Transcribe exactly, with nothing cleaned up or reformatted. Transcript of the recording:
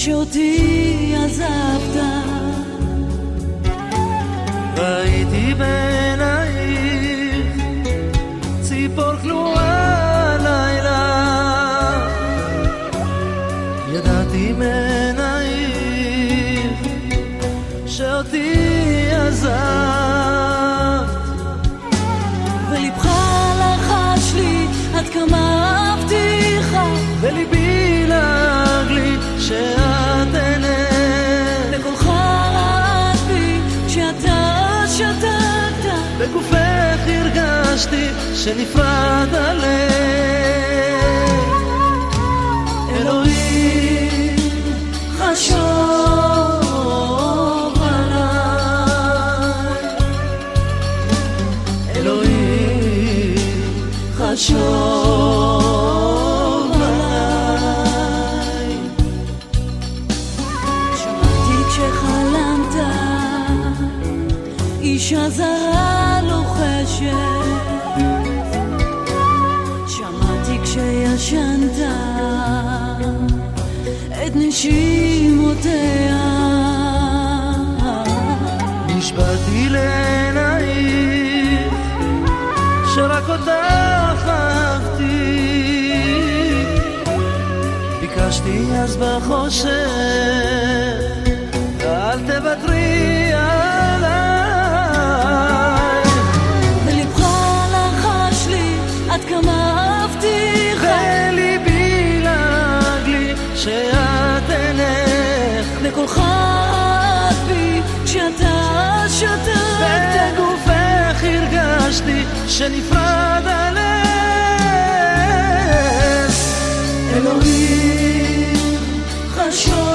שאותי עזבת. ראיתי בעינייך ציפור כלואה לילה, ידעתי מעינייך שאותי עזבת, ולבך לחש לי עד כמה אהבתיך, וליבי לעג לי שאת אינך, בקולך רעד בי כשאתה שתקת, בגופך הרגשתי שנפרד הלב. אלוהים חשוב עליי, אלוהים חשוב עליי. שמעתי כשחלמת אישה זרה לוחשת, שמעתי כשישנת את נשימותיה, נשבעתי לעינייך שרק אותך אהבתי, ביקשתי אז בחושך אל תוותרי עליי, ולבך לחש לי עד כמה אהבתיך, וליבי לעג לי שאת אינך, בקולך רעד בי כשאתה שתקת, בגופך הרגשתי שנפרד הלב. אלוהים חשוב